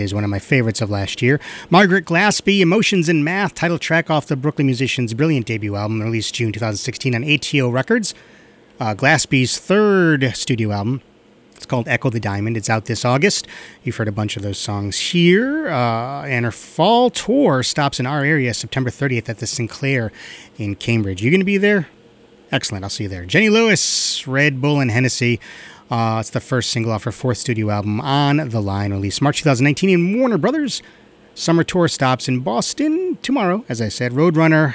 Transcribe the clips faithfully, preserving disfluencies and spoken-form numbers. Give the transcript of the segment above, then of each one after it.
is one of my favorites of last year. Margaret Glaspie, Emotions in Math, title track off the Brooklyn Musicians' brilliant debut album, released June twenty sixteen on A T O Records. Uh, Glaspie's third studio album. It's called Echo the Diamond. It's out this August. You've heard a bunch of those songs here. Uh, and her fall tour stops in our area September thirtieth at the Sinclair in Cambridge. You going to be there? Excellent. I'll see you there. Jenny Lewis, Red Bull and Hennessy. Uh, it's the first single off her fourth studio album, On the Line, released March twenty nineteen in Warner Brothers. Summer tour stops in Boston tomorrow, as I said. Roadrunner.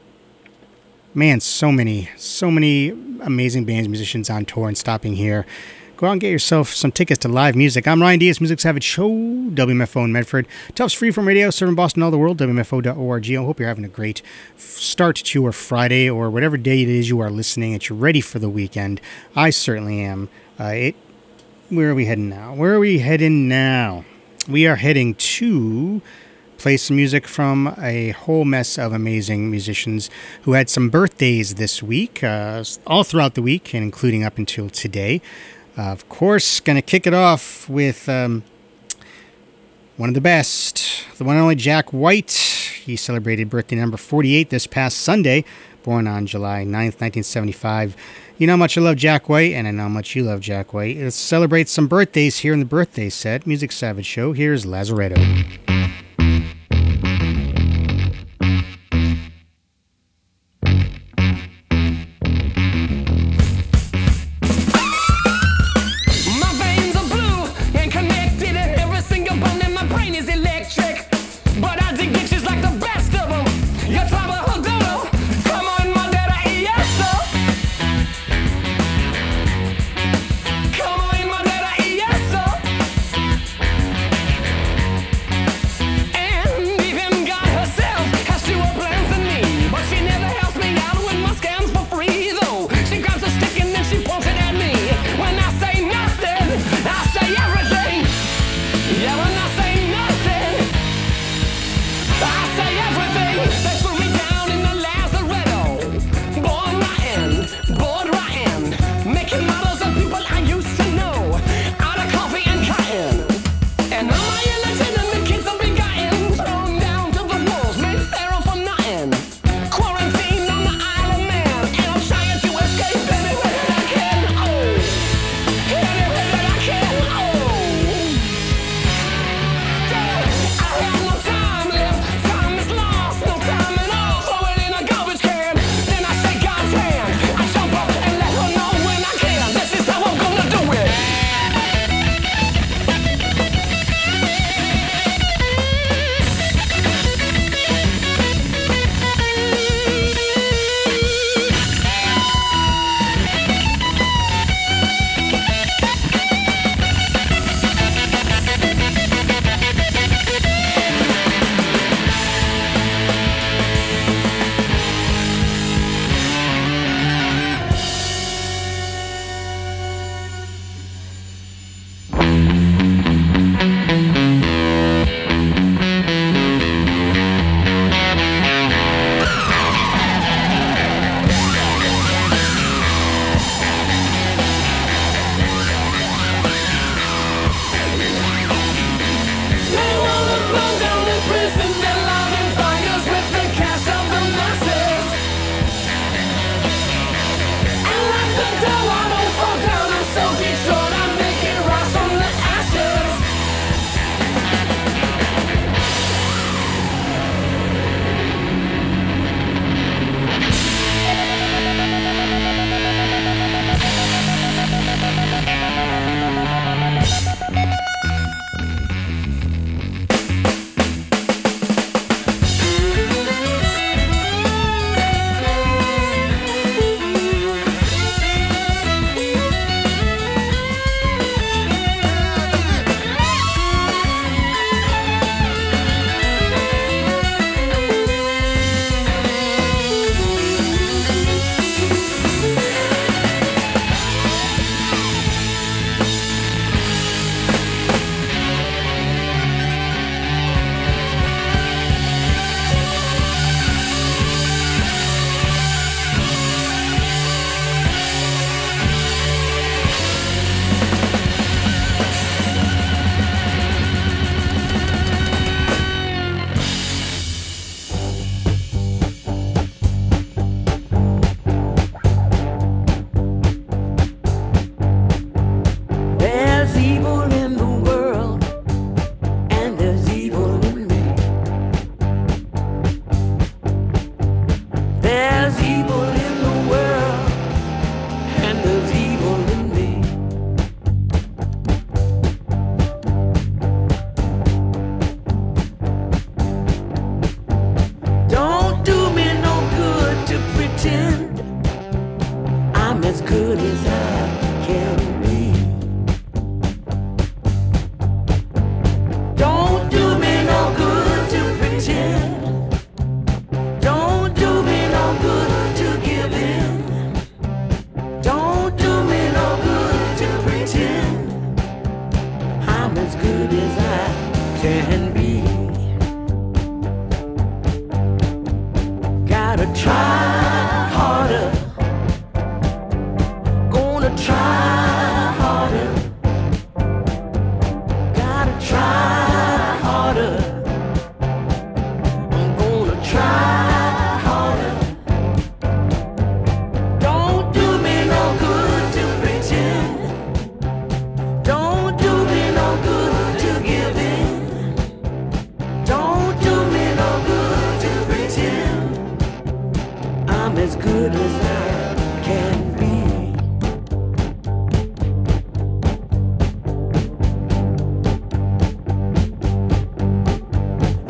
Man, so many, so many amazing bands, musicians on tour and stopping here. Go out and get yourself some tickets to live music. I'm Ryan Diaz, Music Savage Show, W M F O in Medford. Tufts Freeform Radio, serving Boston, all the world, W M F O dot org. I hope you're having a great start to your Friday or whatever day it is you are listening, that you're ready for the weekend. I certainly am. Uh, it, where are we heading now? Where are we heading now? We are heading to play some music from a whole mess of amazing musicians who had some birthdays this week, uh, all throughout the week, and including up until today. Uh, of course, going to kick it off with um, one of the best, the one and only Jack White. He celebrated birthday number forty-eight this past Sunday, born on July ninth, nineteen seventy-five. You know how much I love Jack White, and I know how much you love Jack White. Let's celebrate some birthdays here in the birthday set. Music Savage Show. Here's Lazaretto. Come on, my daddy, yes, sir.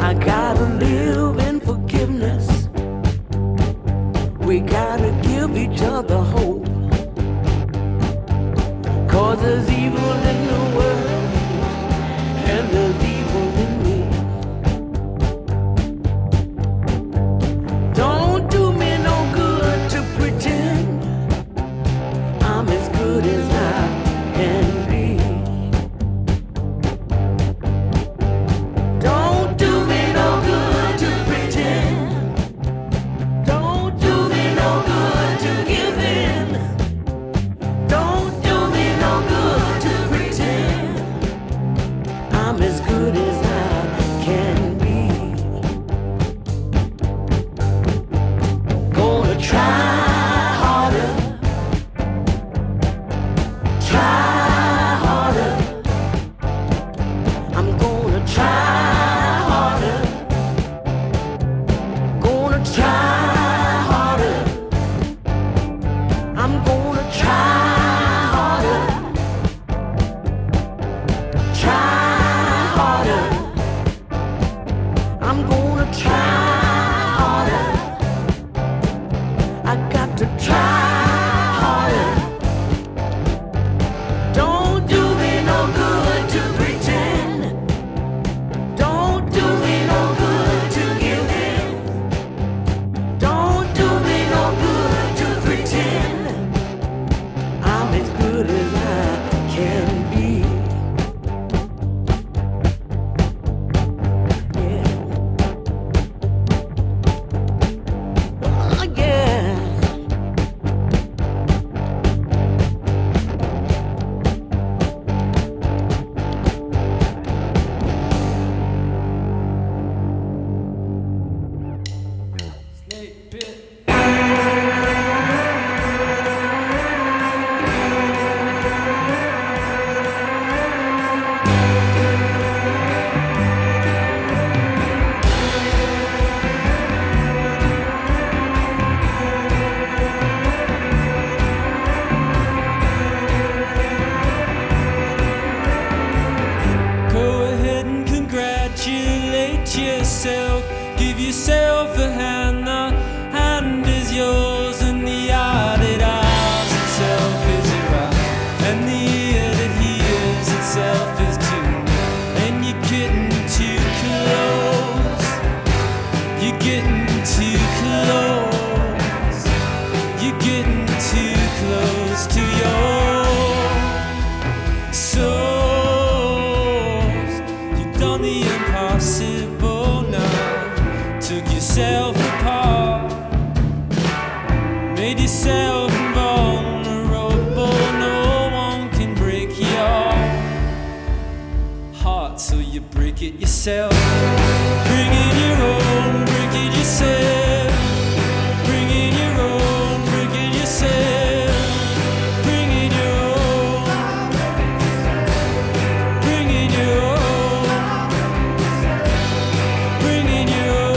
I gotta live in forgiveness. We gotta give each other hope. Cause there's evil in the world, and there's evil in me. Don't do me no good to pretend I'm as good as I can be. Don't do me no good to pretend. Don't do me no good to give in. Don't do me no good to pretend I'm as good as I can be. Gonna try harder, try harder. I'm gonna try harder, gonna try harder. I'm gonna try harder, try harder. I'm gonna try harder. I got to try harder. Don't do me no good to pretend. Don't do me no good to give in. Don't do me no good to pretend I'm as good as I can be. Yeah. Oh, yeah. Go ahead and congratulate yourself. Give yourself a hand. The hand is yours, and the eye that eyes itself is your eye, and the ear that hears itself is tuned. And you're getting too close. You're getting too close. You're getting too close to your souls. You've done the impossible now. Took yourself apart. Made yourself invulnerable. No one can break your heart, so you break it yourself. Bring it your own, break it yourself. Bring it your own, break it yourself. Bring it your own. Bring it your own. Bring it your own.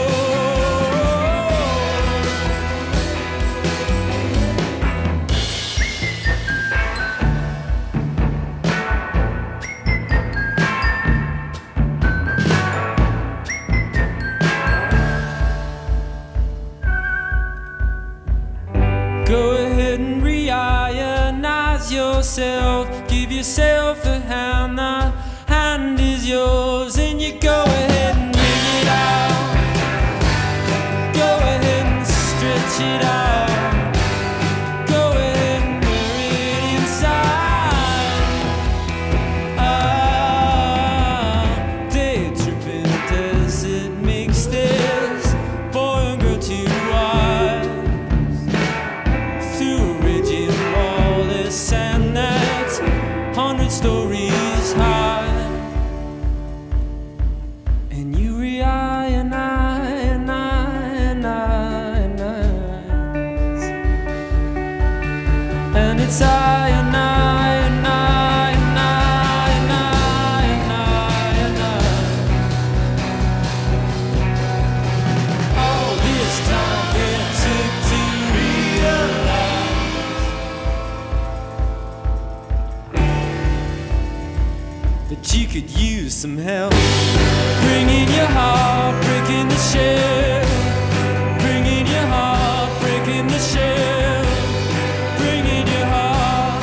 Go ahead and reionize yourself. Give yourself a hand. The hand is yours, and you go ahead and ring it out. Go ahead and stretch it out. Go ahead and wear it inside. Ah, day tripping desert makes this boy and girl too wide. Through a rigid wall is sand that's hundred stories high. And you reionize. And it's I and I and I and I and I and I and I. All this time it took to realize that you could use some help. bringing your heart, breaking the shell, bringing your heart, breaking the shell, bringing your heart,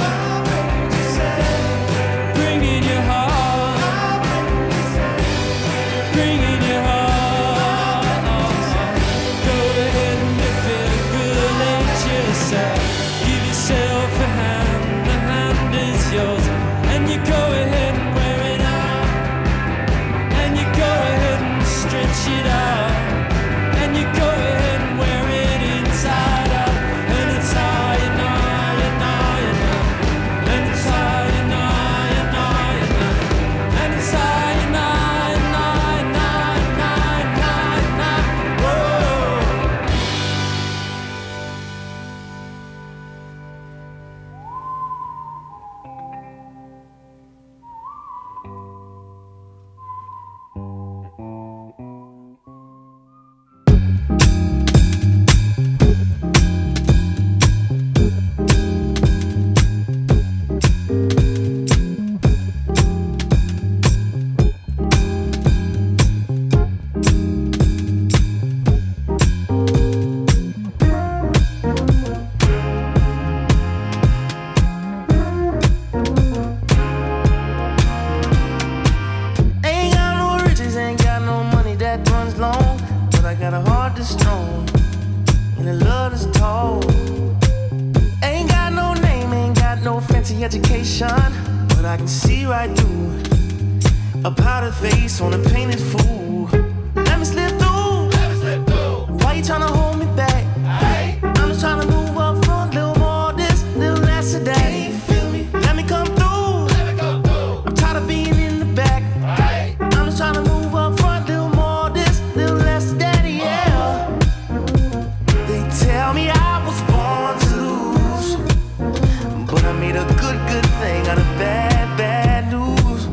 bringing your heart, bringing your heart. Go ahead and if it good, let yourself, give yourself a hand, the hand is yours, and you go ahead and wear it out, and you go ahead and stretch it out, and you go ahead and wear it inside out, and it's high and high and high and high, and it's high and high and high and high, and it's high and high and high and high and high and high and high. Whoa. Ain't got no riches, ain't got no money that runs long, but I got a heart that's strong and a love that's tall. Ain't got no name, ain't got no fancy education, but I can see right through a powdered face on a painted fool. Let me slip through. Why you tryna hold me back? I'm just tryna move up front, little more this, little less of that. Let me come through. I'm tired of being in the back. I'm just tryna move up front, little more this, little less of that, yeah. They tell me I was born to lose, but I made a good, good thing out of bad, bad news.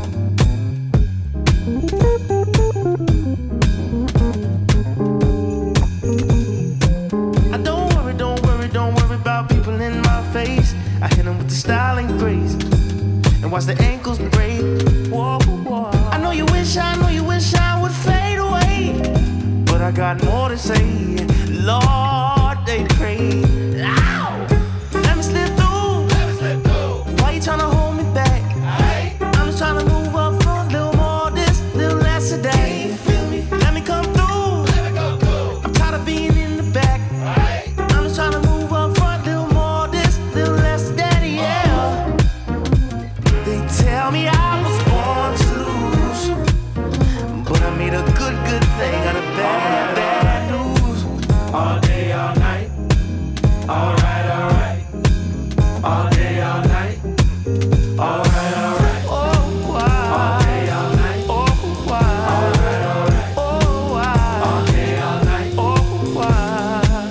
I don't worry, don't worry, don't worry about people in my face. I hit them with the style and grace, and watch the ankles break. Whoa, whoa. I know you wish, I know you wish I would fade away, but I got more to say. Lord, they pray. Ow! Let me slip through. Why you tryna hold me back? I'm just tryna move up front, little more this, little less of that. Let me come through. I'm tired of being in the back. I'm just tryna move up front, little more this, little less of that, yeah. They tell me I was born to lose, but I made a good, good thing out of bad, bad news. All day, all night, alright, alright, all day, all night, alright, alright. Oh, why? All day, all night. Oh, why? Alright, alright. Oh, why? All day, all night. Oh, why?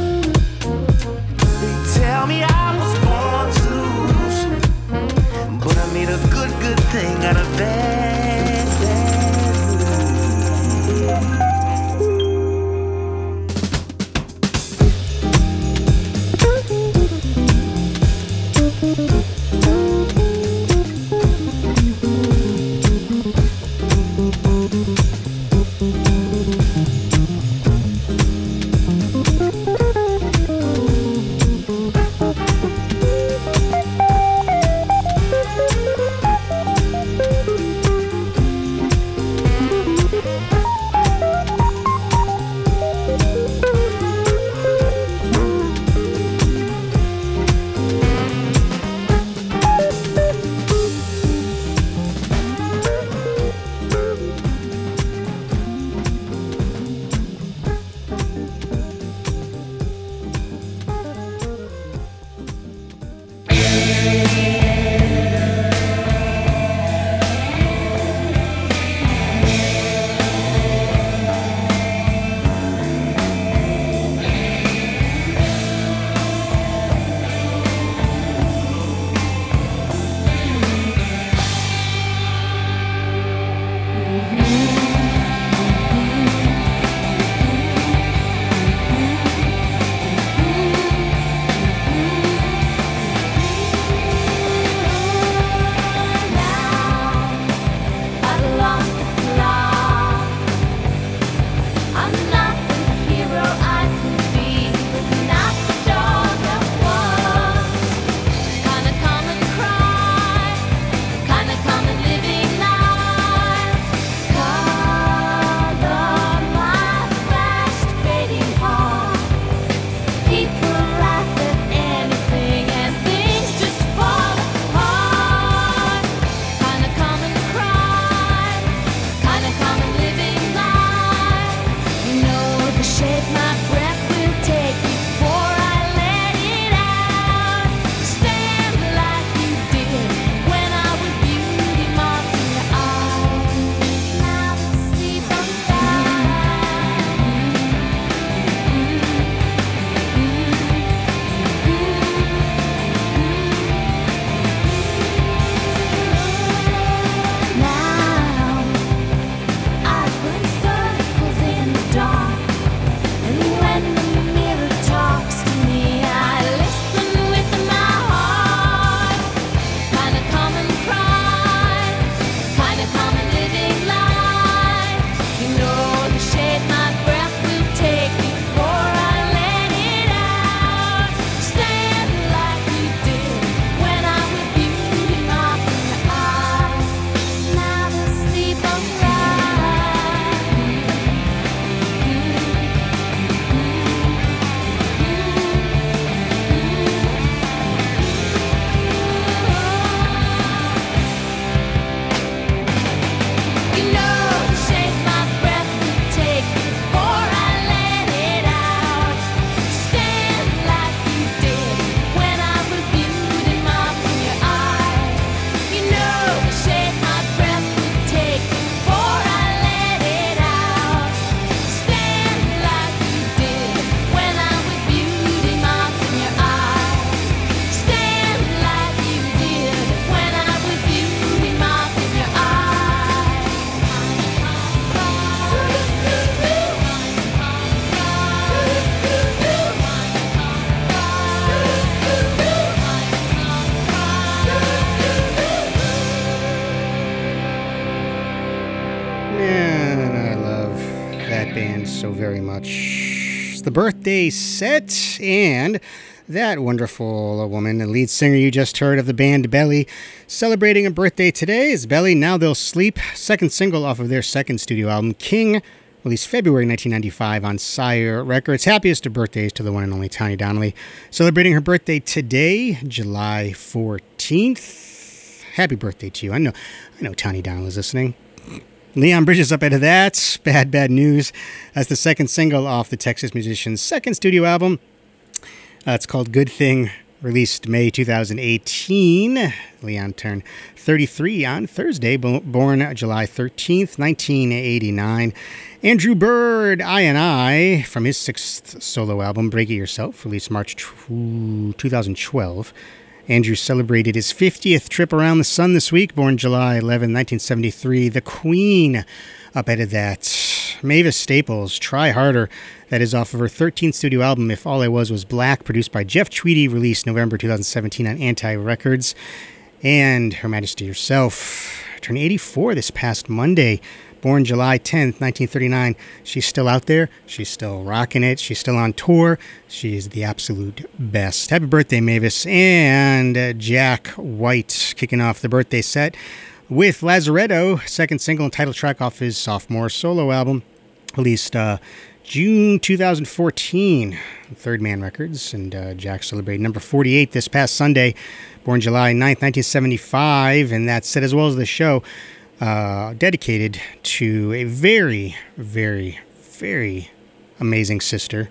They tell me I was born to lose, but I made a good, good thing out of bad, bad news. I've lost the plot. band so very much. It's the birthday set, and that wonderful woman, the lead singer you just heard of the band Belly, celebrating a birthday today is Belly, Now They'll Sleep, second single off of their second studio album, King, released February nineteen ninety-five on Sire Records. Happiest of birthdays to the one and only Tanya Donnelly, celebrating her birthday today, July fourteenth. Happy birthday to you. I know, I know Tanya Donnelly's listening. Leon Bridges up out of that. Bad, Bad News. That's the second single off the Texas Musician's second studio album. Uh, it's called Good Thing, released May twenty eighteen. Leon turned thirty-three on Thursday, bo- born July thirteenth, nineteen eighty-nine. Andrew Bird, I and I, from his sixth solo album, Break It Yourself, released March twenty twelve. Andrew celebrated his fiftieth trip around the sun this week, born July eleventh, nineteen seventy-three. The Queen, up out of that. Mavis Staples, Try Harder. That is off of her thirteenth studio album, If All I Was Was Black, produced by Jeff Tweedy, released November twenty seventeen on Anti Records. And Her Majesty herself turned eighty-four this past Monday, born July tenth, nineteen thirty-nine. She's still out there. She's still rocking it. She's still on tour. She is the absolute best. Happy birthday, Mavis. And uh, Jack White kicking off the birthday set with Lazaretto, second single and title track off his sophomore solo album, released uh, June twenty fourteen, Third Man Records, and uh, Jack celebrated number forty-eight this past Sunday, born July ninth, nineteen seventy-five, and that's it, as well as the show, uh, dedicated to a very, very, very amazing sister,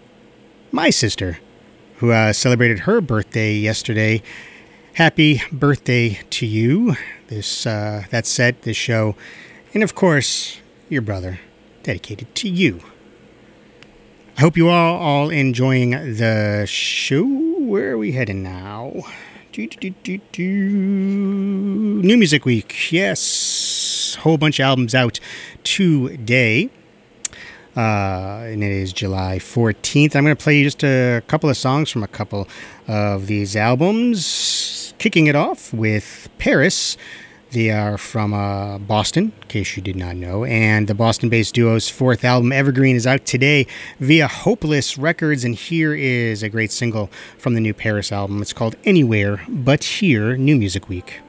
my sister, who uh, celebrated her birthday yesterday. Happy birthday to you. This uh, that set, this show, and of course, your brother, dedicated to you. I hope you are all enjoying the show. Where are we heading now? Do, do, do, do. New Music Week, yes. Whole bunch of albums out today. Uh, and it is July fourteenth. I'm going to play you just a couple of songs from a couple of these albums. Kicking it off with Paris. They are from uh, Boston, in case you did not know, and the Boston-based duo's fourth album, Evergreen, is out today via Hopeless Records, and here is a great single from the new Paris album. It's called Anywhere But Here, New Music Week.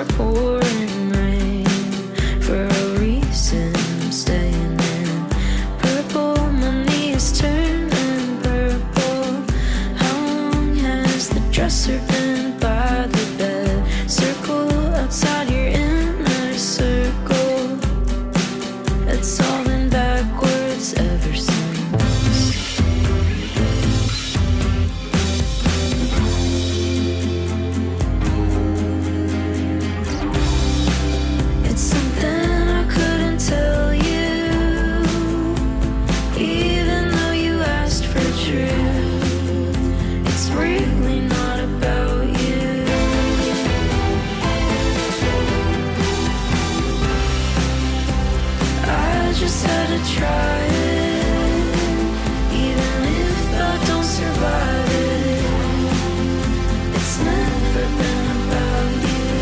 start pouring rain. For a reason, I'm staying in purple. My knees turning purple. How long has the dresser been by the bed? Circle outside your inner circle. It's all been backwards ever since. It's something I couldn't tell you, even though you asked for truth. It's really not about you. I just had to try it, even if I don't survive it. It's never been about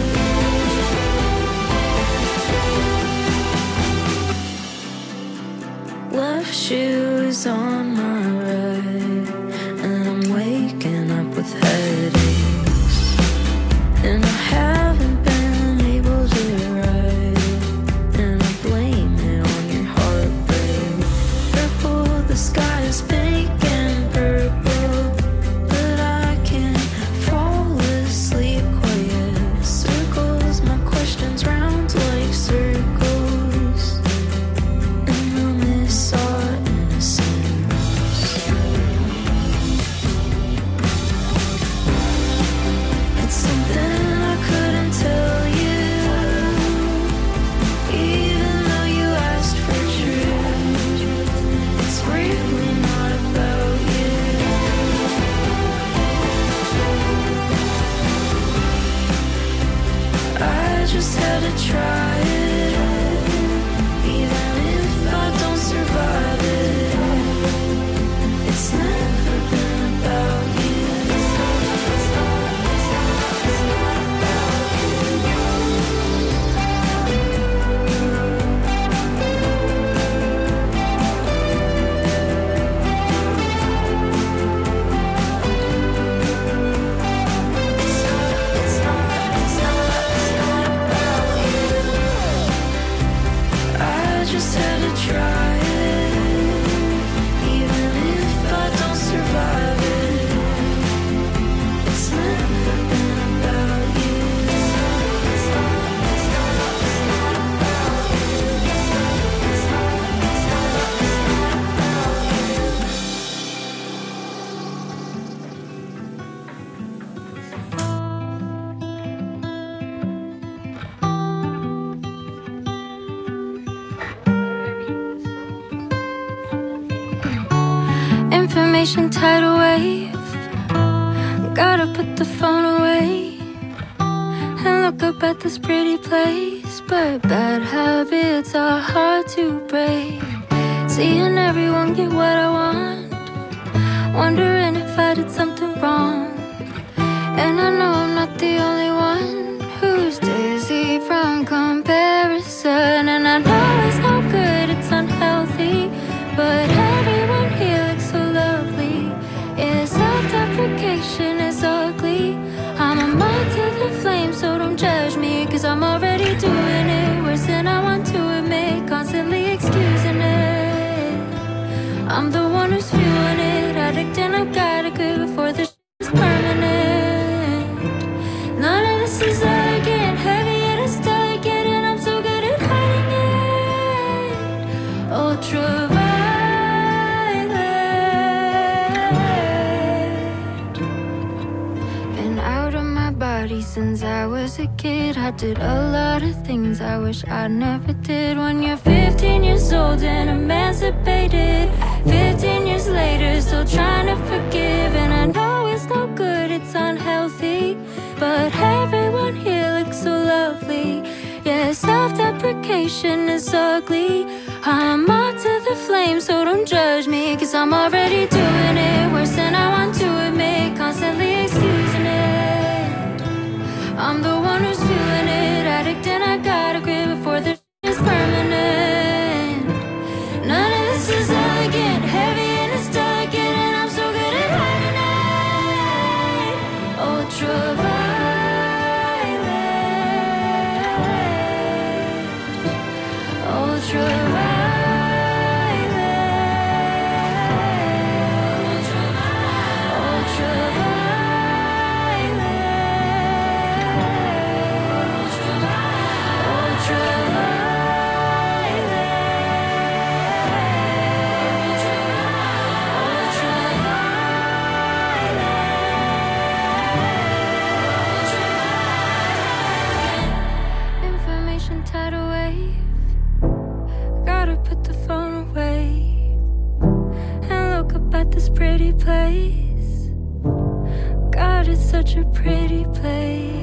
you. Left shoe is on my right, and I'm waking up with headaches, and I haven't been able to write, and I blame it on your heartbreak. Purple, the sky is pink and purple, but I can't fall asleep quiet. Circles, my questions round like circles, and I miss our innocence. It's something I couldn't tell you, even though you asked for truth. It's really not about you. I just had to try it, even if I don't survive it. It's never been about you. It's not, it's not, it's not, it's not about It's not, it's not, it's not, it's not about you. I just had to try it, even if I don't survive it. It's never been about you. It's not, it's not, it's not, it's not about you. It's not, it's not, it's not, it's not about you. Information tidal wave. Gotta put the phone away and look up at this pretty place. But bad habits are hard to break. Seeing everyone get what I want, wondering if I did something wrong. And I know I'm not the only one who's dizzy from comparison. And I know it's not good, it's unhealthy, but everyone here looks so lovely. Yeah, self-deprecation is ugly. I'm a moth to the flame, so don't judge me, cause I'm already doing it worse than I want to admit. Constantly excusing it. I'm the one who's fueling it. Addict and I gotta quit before this is permanent. None of this is elegant, heavy and it's delicate, and I'm so good at hiding it. Ultraviolet. Been out of my body since I was a kid. I did a lot of things I wish I never did. When you're fifteen years old and emancipated, fifteen years later still trying to forgive. And I know it's no good, it's unhealthy, but everyone here looks so lovely. Yeah, self-deprecation is ugly. I'm on to the flame, so don't judge me, cause I'm already doing it worse than I want to admit. Constantly excusing it. I'm the one who's feeling it. Addict and I gotta quit before this is permanent. None of this is elegant, heavy and it's delicate, and I'm so good at hiding it. Ultraviolet. such a pretty place.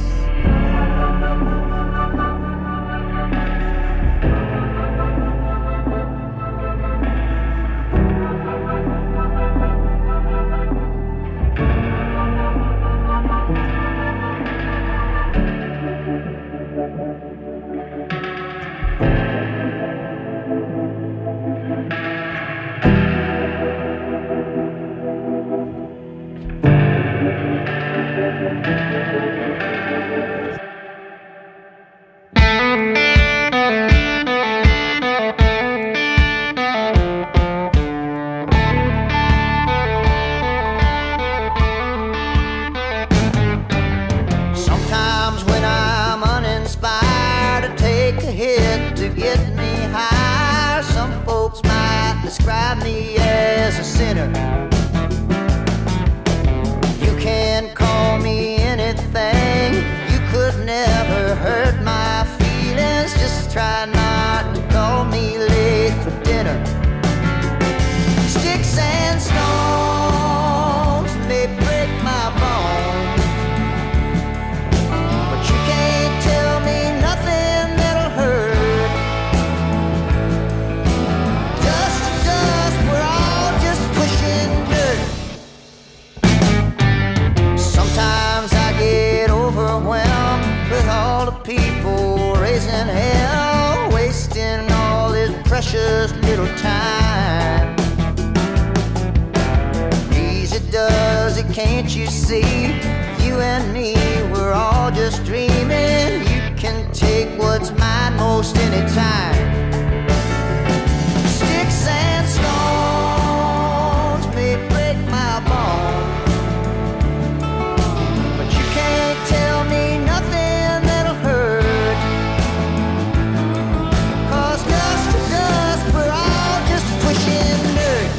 Sometimes when I'm uninspired, I take a hit to get me high. Some folks might describe me as a sinner. You can call me anything. You could never hurt my feelings. Just try not to call me late for dinner. Sticks and stones may break my bones, but you can't tell me nothing that'll hurt. Dust to dust, we're all just pushing dirt. Sometimes I get overwhelmed with all the people raising hell, wasting all this precious little time. Easy does it, can't you see? You and me, we're all just dreaming. You can take what's mine most anytime. Sticks and stones may break my bones, but you can't tell me nothing that'll hurt. 'Cause dust to dust, we're all just pushing dirt.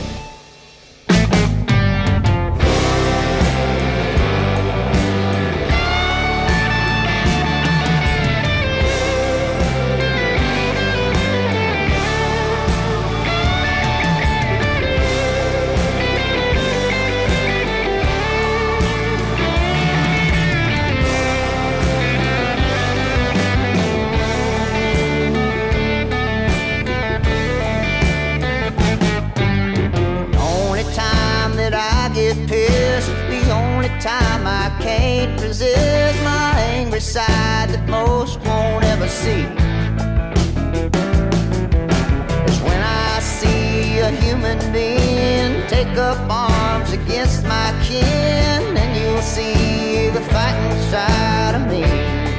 Pissed, the only time I can't resist my angry side that most won't ever see is when I see a human being take up arms against my kin, and you'll see the fighting side of me.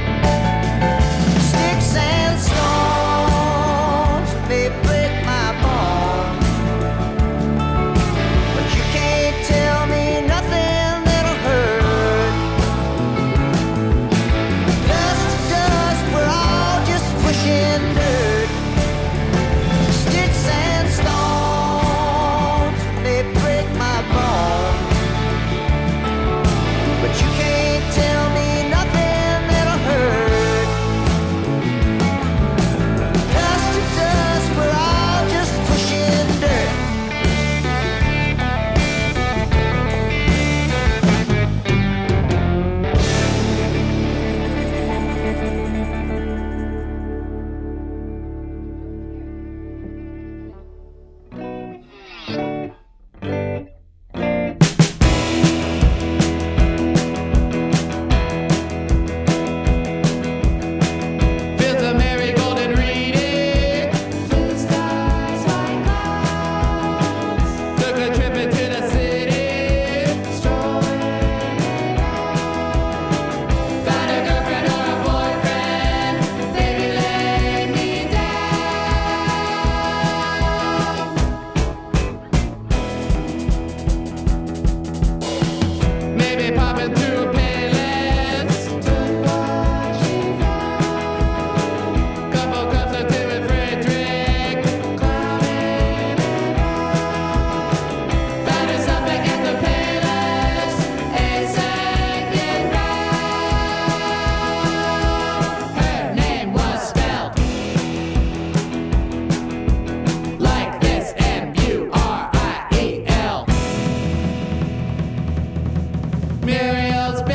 Sticks and stones may break my bones, but you can't tell me nothing that'll hurt. Dust to dust, we're all just pushing dirt. Sticks and stones may break my bones, but you can't tell me nothing that'll hurt. Dust to dust, we're all just pushing dirt. Feel the marigold and read it. Blue skies, white clouds, Took a trip into the city. strolling Found a girlfriend or a boyfriend. baby, lay me down. Maybe popping through a playlist. Couple cups of Tim and Frederick. Found herself back at the palace. A second round. Her name was spelled like this: M U R I E L. Muriel's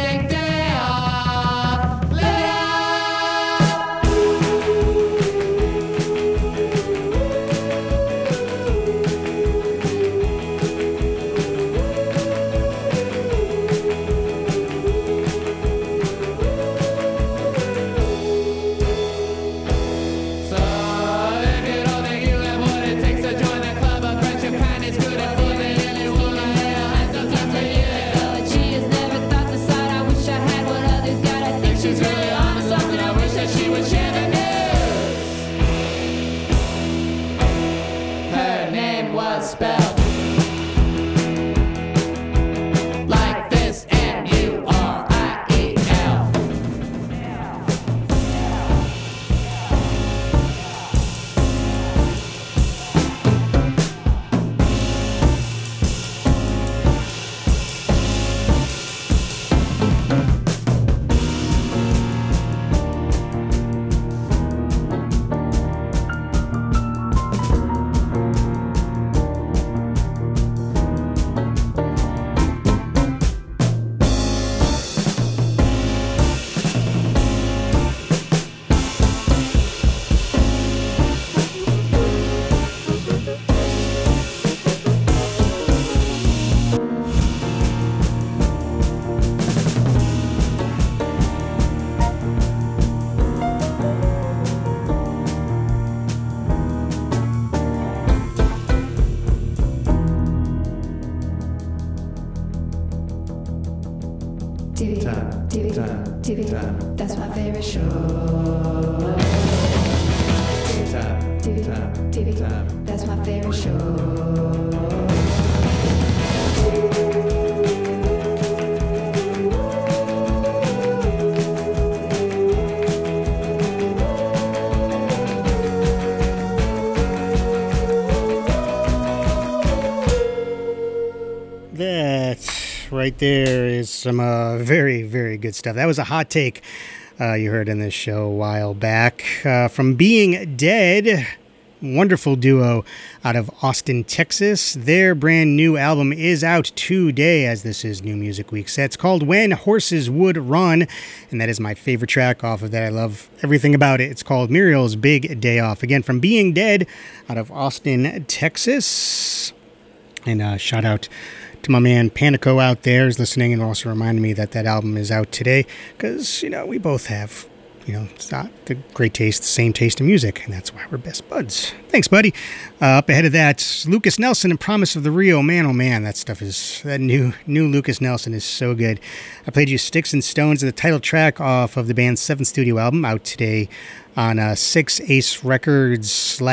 T V, time, T V, time, T V, time. That's my favorite show. T V, time, T V, time, T V, time. That's my favorite show. That right there is some uh, very, very good stuff. That was a hot take uh, you heard in this show a while back uh, from Being Dead. Wonderful duo out of Austin, Texas. Their brand new album is out today, as this is New Music Week. So it's called When Horses Would Run, and that is my favorite track off of that. I love everything about it. It's called Muriel's Big Day Off. Again, from Being Dead out of Austin, Texas. And uh, shout out to my man Panico out there is listening, and also reminded me that that album is out today because, you know, we both have, you know, it's not the great taste, the same taste in music, and that's why we're best buds. Thanks, buddy. Uh, up ahead of that, Lucas Nelson and Promise of the Rio. Man, oh man, that stuff is, that new new Lucas Nelson is so good. I played you Sticks and Stones, the title track off of the band's seventh studio album, out today on uh, Six Ace Records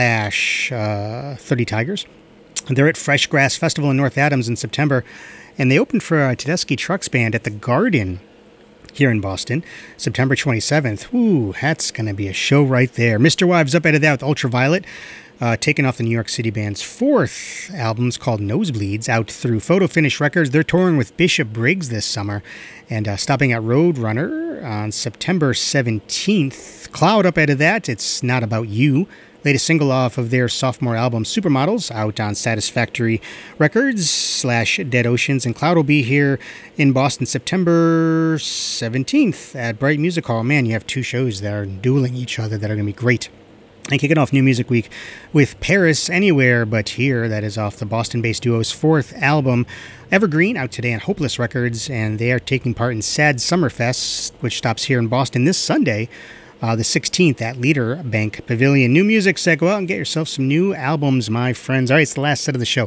slash uh, thirty Tigers. They're at Fresh Grass Festival in North Adams in September, and they opened for a Tedeschi Trucks Band at the Garden here in Boston, September twenty-seventh. Ooh, that's going to be a show right there. Mister Wives up out of that with Ultraviolet, uh, taking off the New York City band's fourth album called Nosebleeds, out through Photo Finish Records. They're touring with Bishop Briggs this summer and uh, stopping at Roadrunner on September seventeenth. Cloud up out of that, It's Not About You. Latest single off of their sophomore album, Supermodels, out on Satisfactory Records slash Dead Oceans. And Cloud will be here in Boston September seventeenth at Bright Music Hall. Man, you have two shows that are dueling each other that are going to be great. And kicking off New Music Week with Paris Anywhere But Here. That is off the Boston-based duo's fourth album, Evergreen, out today on Hopeless Records. And they are taking part in Sad Summerfest, which stops here in Boston this Sunday, Uh, the sixteenth at Leader Bank Pavilion. New music, so go out and get yourself some new albums, my friends. All right, it's the last set of the show.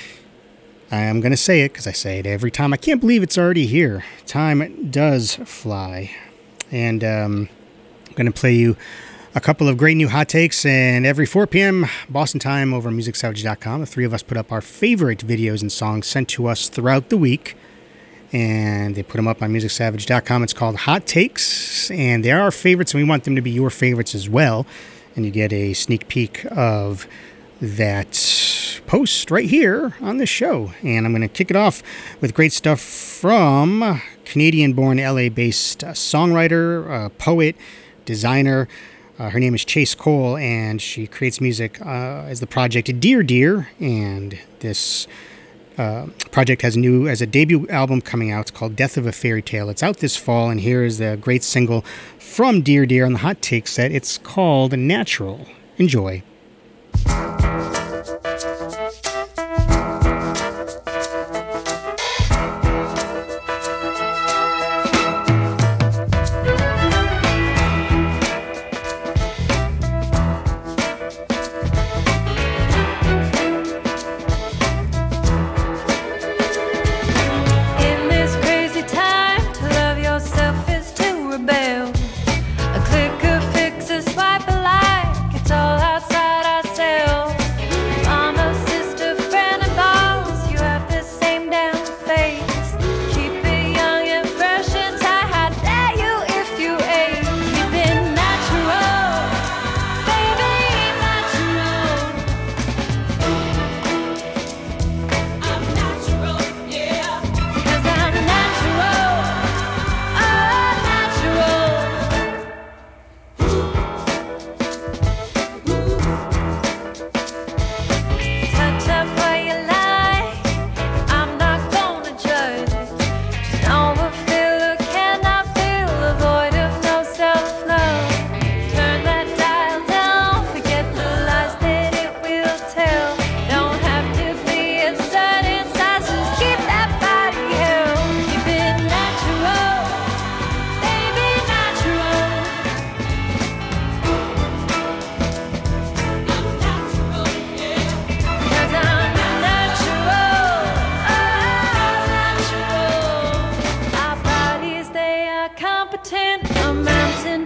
I'm going to say it because I say it every time. I can't believe it's already here. Time does fly. And um, I'm going to play you a couple of great new hot takes. And every four p.m. Boston time over music savage dot com, the three of us put up our favorite videos and songs sent to us throughout the week. And they put them up on music savage dot com. It's called Hot Takes, and they are our favorites, and we want them to be your favorites as well. And you get a sneak peek of that post right here on the show. And I'm going to kick it off with great stuff from Canadian-born, L A-based uh, songwriter, uh, poet, designer. Uh, her name is Chase Cole, and she creates music uh, as the project Dear Dear. And this Uh, project has a new as a debut album coming out. It's called Death of a Fairy Tale. It's out this fall, and here is the great single from Dear Dear on the Hot Take set. It's called Natural. Enjoy. A click, a fix, a swipe, a like, it's all outside.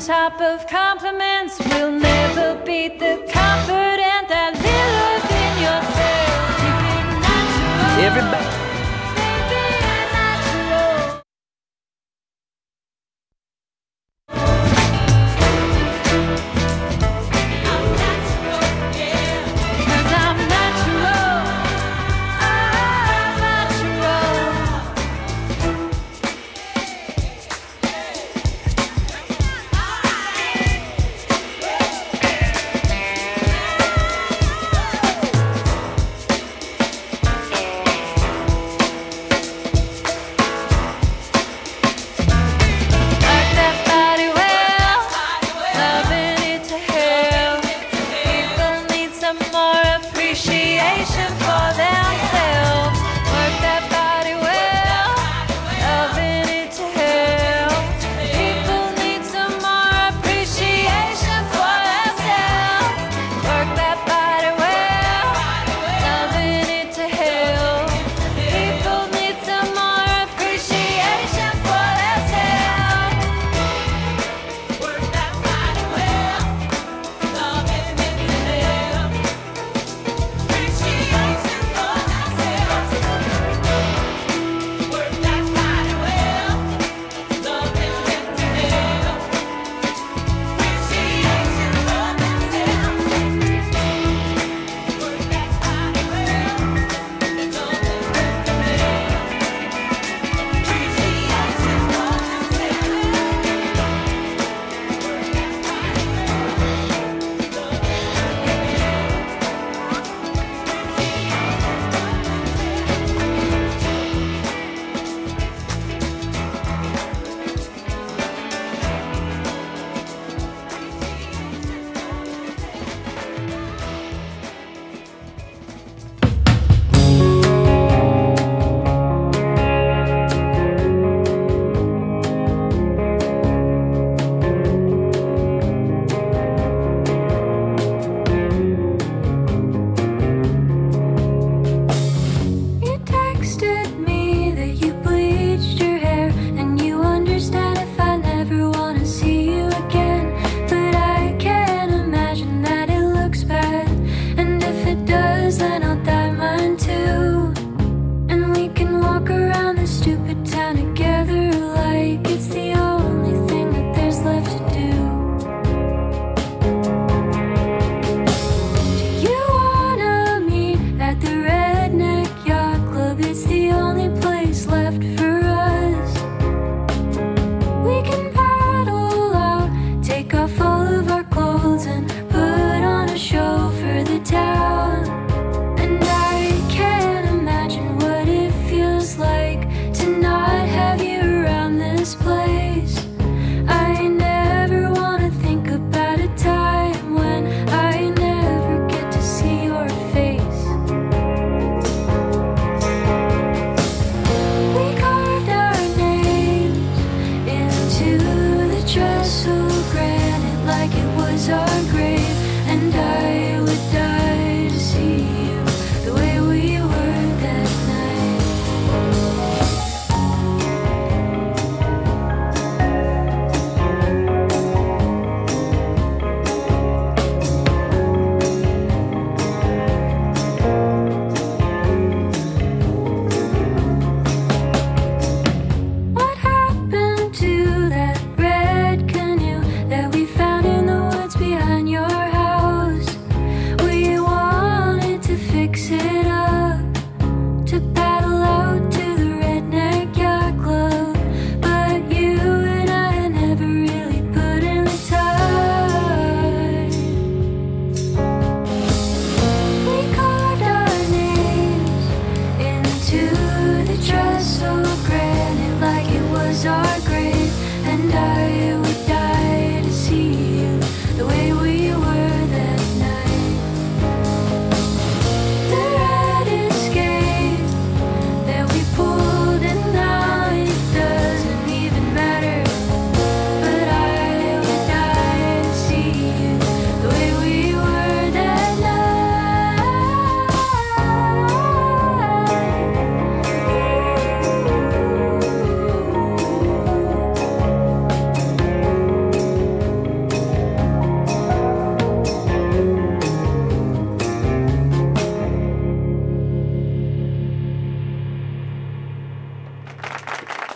top of compliments will never beat the confidence that live within yourself. Keep it natural. Everybody. Baby, natural. I'm natural, yeah. 'Cause I'm natural. I'm natural.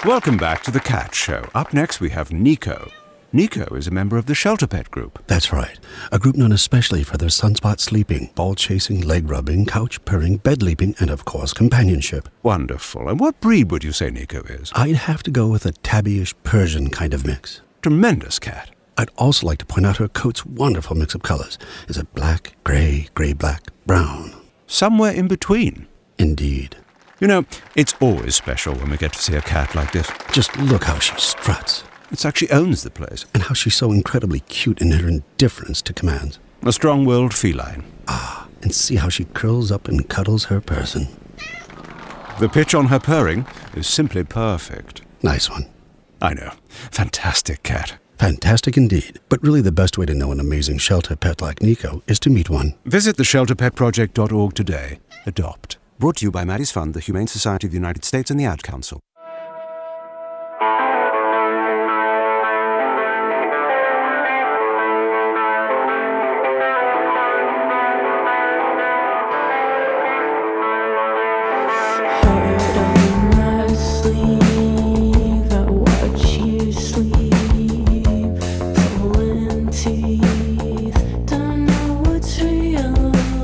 Welcome back to The Cat Show. Up next, we have Nico. Nico is a member of the Shelter Pet Group. That's right. A group known especially for their sunspot sleeping, ball chasing, leg rubbing, couch purring, bed leaping, and of course, companionship. Wonderful. And what breed would you say Nico is? I'd have to go with a tabbyish Persian kind of mix. Tremendous cat. I'd also like to point out her coat's wonderful mix of colors. Is it black, gray, gray-black, brown? Somewhere in between. Indeed. You know, it's always special when we get to see a cat like this. Just look how she struts. It's like she owns the place. And how she's so incredibly cute in her indifference to commands. A strong-willed feline. Ah, and see how she curls up and cuddles her person. The pitch on her purring is simply perfect. Nice one. I know. Fantastic cat. Fantastic indeed. But really the best way to know an amazing shelter pet like Nico is to meet one. Visit the shelter pet project dot org today. Adopt. Brought to you by Maddie's Fund, the Humane Society of the United States, and the Ad Council.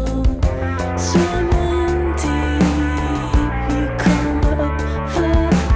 Swimming deep, you come up the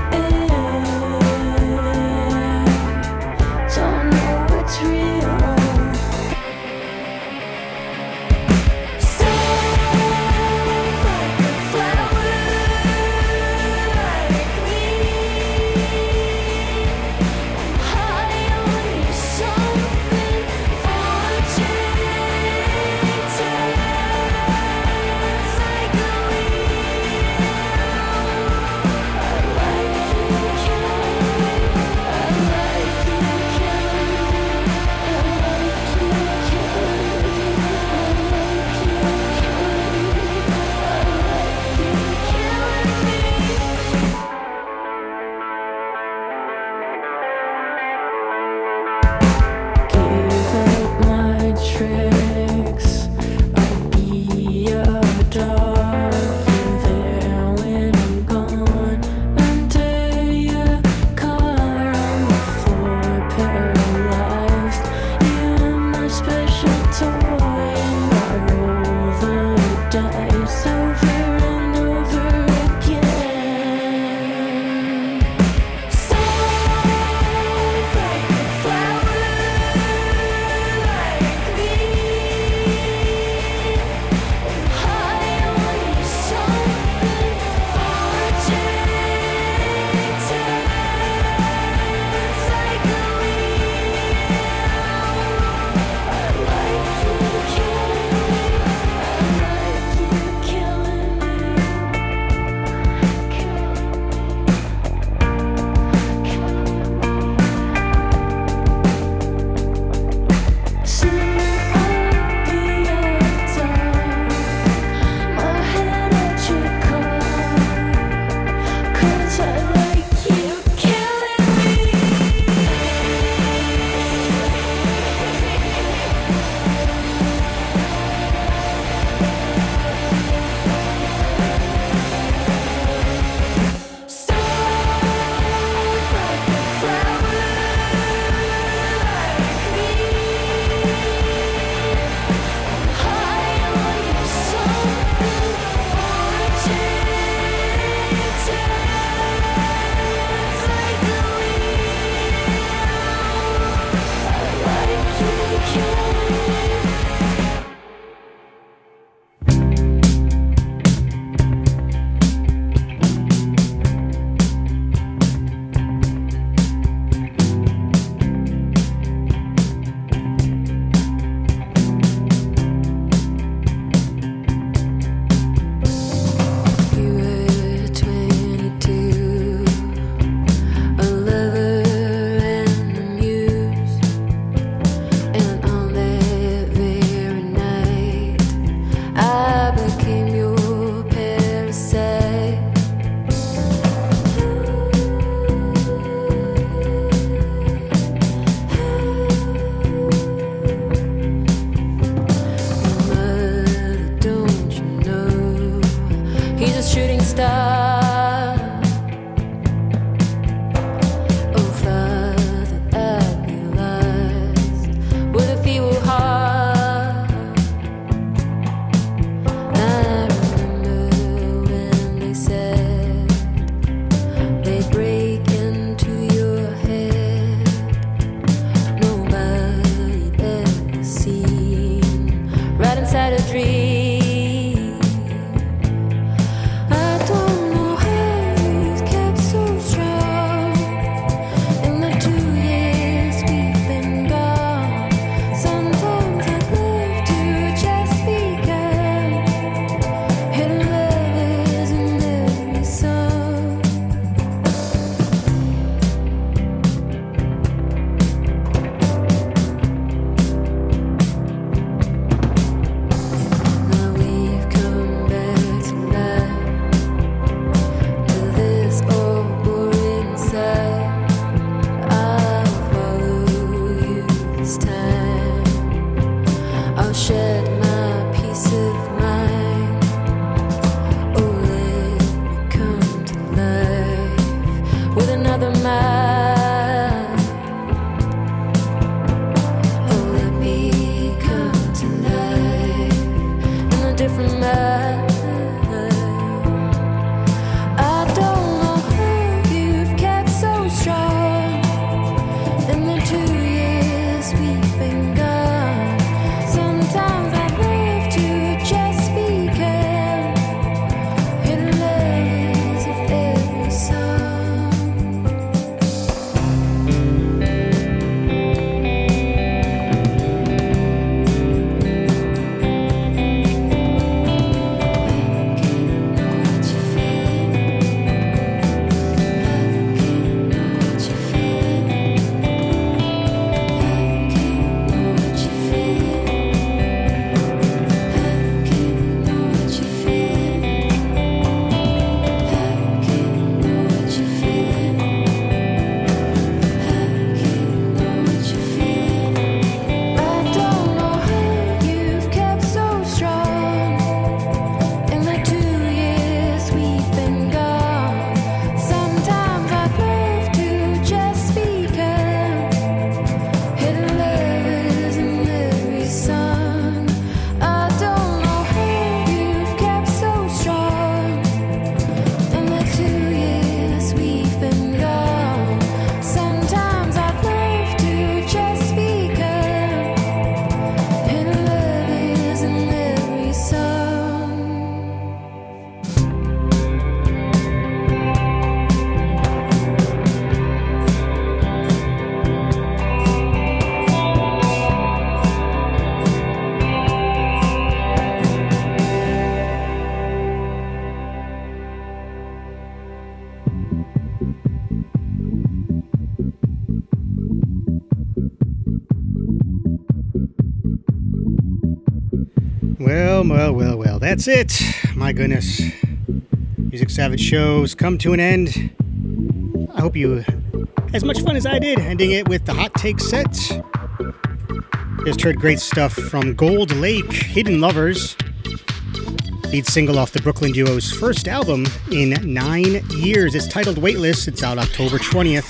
Well, well, well, well. That's it. My goodness. Music Savage shows come to an end. I hope you had as much fun as I did, ending it with the Hot Take set. Just heard great stuff from Gold Lake, Hidden Lovers, lead single off the Brooklyn duo's first album in nine years. It's titled Weightless. It's out October twentieth.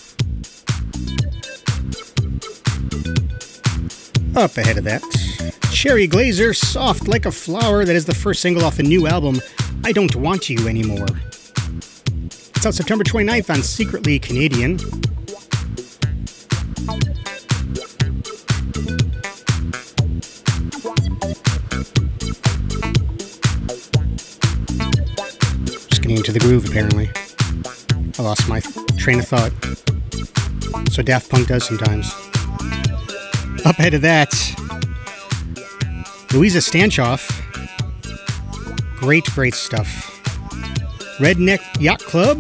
Up ahead of that, Cherry Glazer, Soft Like a Flower. That is the first single off the new album, I Don't Want You Anymore. It's out September twenty-ninth on Secretly Canadian. Just getting into the groove, apparently. I lost my train of thought. So Daft Punk does sometimes. Up ahead of that, Louisa Stanchoff. Great, great stuff. Redneck Yacht Club.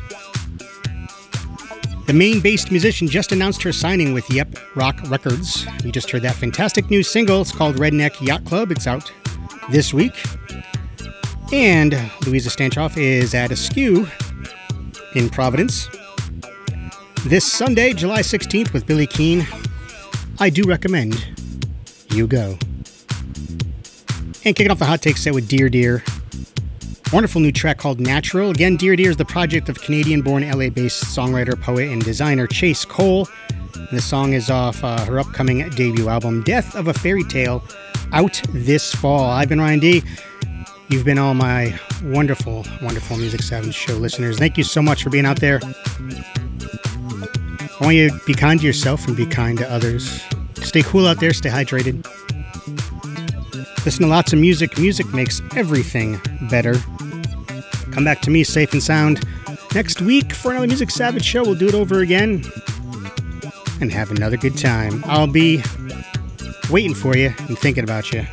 The Maine-based musician just announced her signing with Yep Rock Records. You just heard that fantastic new single. It's called Redneck Yacht Club. It's out this week. And Louisa Stanchoff is at Askew in Providence this Sunday, July sixteenth, with Billy Keane. I do recommend you go. And kicking off the Hot Take set with Dear Dear. Wonderful new track called Natural. Again, Dear Dear is the project of Canadian-born L A-based songwriter, poet, and designer Chase Cole. And the song is off uh, her upcoming debut album, Death of a Fairy Tale, out this fall. I've been Ryan D. You've been all my wonderful, wonderful Music Savage Show listeners. Thank you so much for being out there. I want you to be kind to yourself and be kind to others. Stay cool out there, stay hydrated. Listen to lots of music. Music makes everything better. Come back to me safe and sound next week for another Music Savage show. We'll do it over again and have another good time. I'll be waiting for you and thinking about you.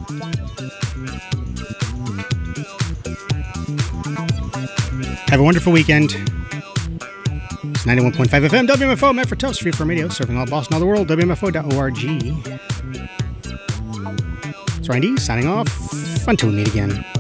Have a wonderful weekend. It's ninety-one point five F M, W M F O, meant for Telstra Free From Radio, serving all Boston, all the world, W M F O dot org. It's Ryan D, signing off. Until we meet again.